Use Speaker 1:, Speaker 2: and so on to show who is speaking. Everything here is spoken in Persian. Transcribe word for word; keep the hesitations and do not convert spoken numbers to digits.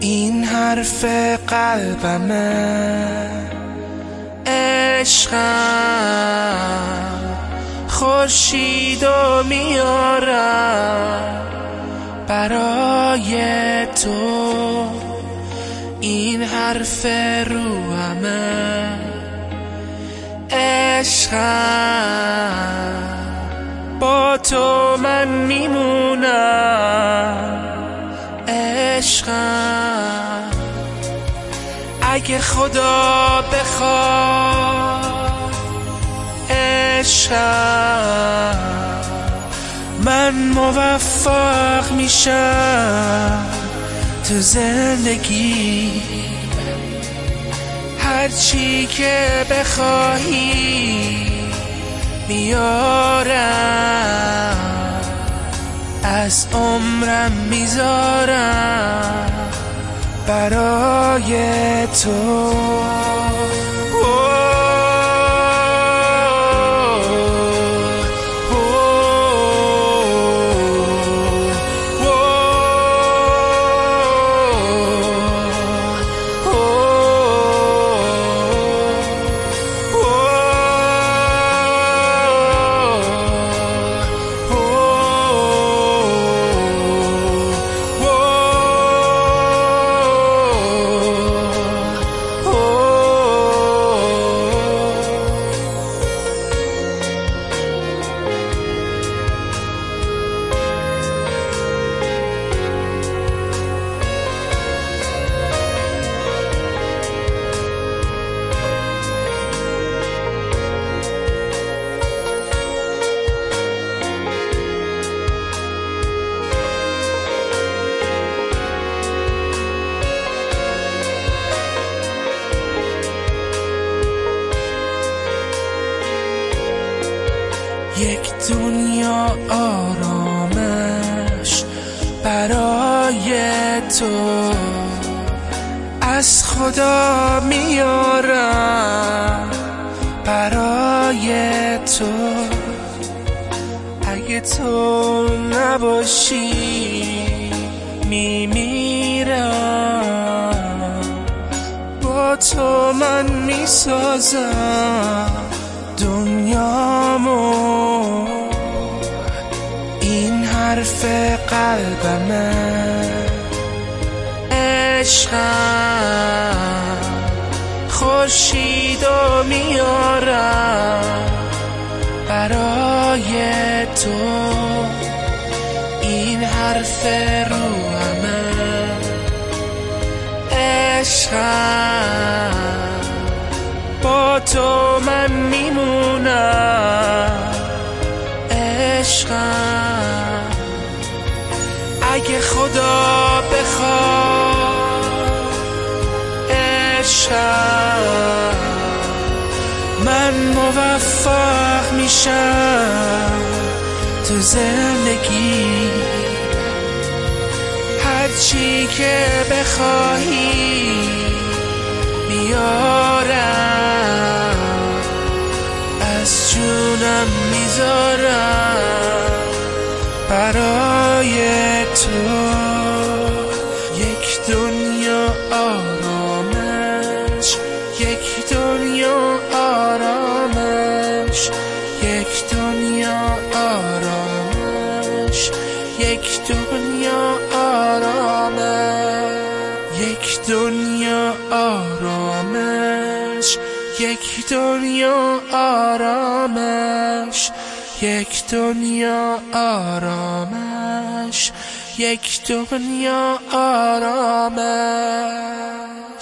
Speaker 1: این حرف قلبمه، عشقم خورشیدو میارم برای تو. این حرف روحمه، عشقم با تو من میمونم. عشقم اگه خدا بخواد، عشقم من موفق میشم تو زندگی. هرچی که بخواهی میارم، از عمرم میذارم برای تو. یک دنیا آرامش برای تو، از خدا میارم برای تو. اگه تو نباشی میمیرم، با تو من میسازم دنیامو. این حرف قلبمه، عشقم خورشیدو میارم برای تو. این حرف روحمه، عشقم با تو من میمونم. عشقم اگه خدا بخواد، عشقم من موفق میشم تو زندگی. هرچی که بخواهی میارم، از جونم میذارم برای تو. یک دنیا آرامش، یک دنیا آرامش، یک دنیا آرامش، یک دنیا آرامش، یک دنیا آرامش، یک دنیا آرامش، یک دنیا آرامش، یک دنیا آرامش.